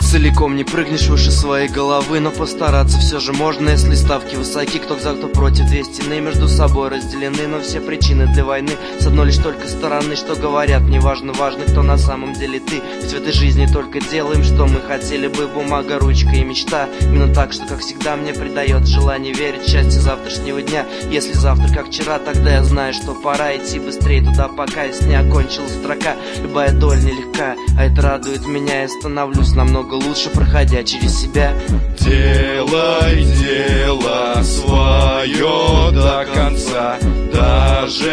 Целиком не прыгнешь выше своей головы, но постараться все же можно, если ставки высоки. Кто за, кто против, две стены между собой разделены, но все причины для войны с одной лишь только стороны. Что говорят, неважно, важно, кто на самом деле ты. Ведь в этой жизни только делаем, что мы хотели бы. Бумага, ручка и мечта. Именно так, что, как всегда, мне придает желание верить в счастье завтрашнего дня. Если завтра как вчера, тогда я знаю, что пора идти быстрее туда, пока не окончилась строка. Любая доля нелегка, а это радует меня. Я становлюсь намного лучше, проходя через себя. Делай дело свое до конца, даже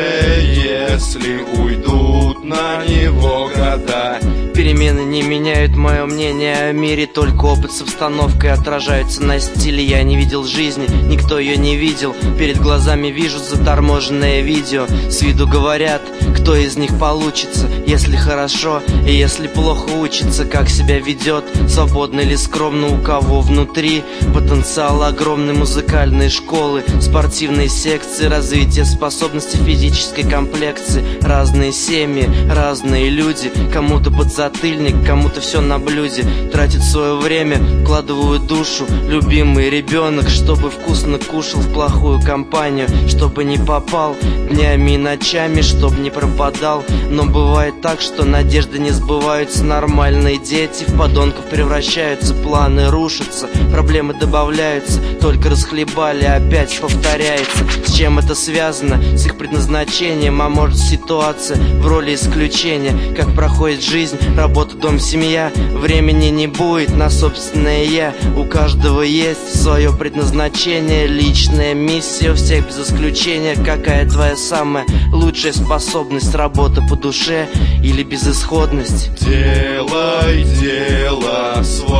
если уйдут на него года. Перемены не меняют мое мнение о мире, только опыт с обстановкой отражается на стиле. Я не видел жизни, никто ее не видел. Перед глазами вижу заторможенное видео. С виду говорят, кто из них получится, если хорошо и если плохо учится. Как себя ведет, свободно или скромно, у кого внутри потенциал огромный. Музыкальные школы, спортивные секции, развитие способностей физической комплекции. Разные семьи, разные люди, кому-то подзатыльник, кому-то все на блюде. Тратит свое время, вкладывают душу. Любимый ребенок, чтобы вкусно кушал в плохую компанию, чтобы не попал днями и ночами, чтобы не пропадал. Но бывает так, что надежды не сбываются. Нормальные дети в подонков превращаются, планы рушатся, проблемы добавляются. Только расхлебали, опять повторяется. С чем это связано? С их предназначением, а может ситуация в роли исключения. Как проходит жизнь, работа, дом, семья. Времени не будет на собственное я. У каждого есть свое предназначение, личная миссия у всех без исключения. Какая твоя самая лучшая способность? Работа по душе или безысходность? Делай дело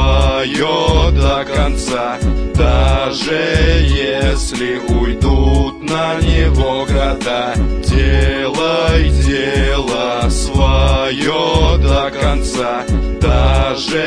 свое до конца, даже если уйдут на него года. Делай дело свое до конца, даже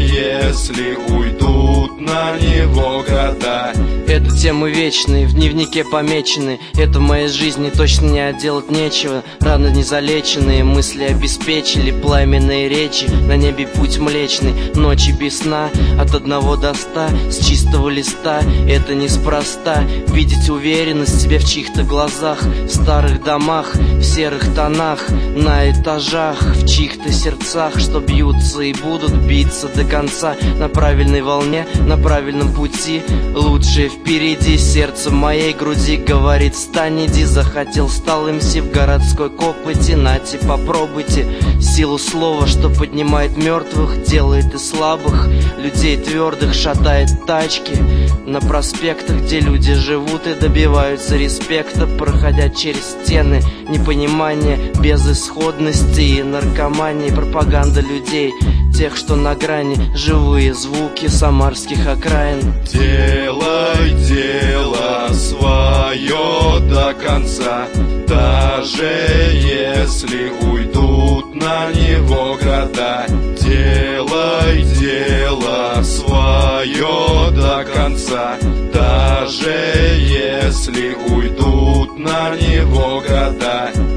если уйдут на него года. Это темы вечные, в дневнике помечены. Это в моей жизни точно не отделать нечего. Раны незалеченные, мысли обеспечили. Пламенные речи, на небе путь млечный. Ночи без сна, от 1 до 100, с чистого листа. Это неспроста, видеть уверенность в себе в чьих-то глазах. В старых домах, в серых тонах, на этажах, в чьих-то сердцах, что бьются и будут биться до конца. На правильной волне, на правильном пути. Лучшее впереди, сердце моей груди говорит: встань, иди. Захотел, стал МС в городской копоти. Нате, попробуйте силу слова, что поднимает мертвых, делает и слабых людей твердых, шатает тачки на проспектах, где люди живут и добиваются респекта, проходя через стены непонимания, безысходности и наркомании. Пропаганда людей, тех, что на грани, живые звуки самарских окраин. Делай дело свое до конца, даже если уйдут на него года. Делай дело свое до конца, даже если уйдут на него года.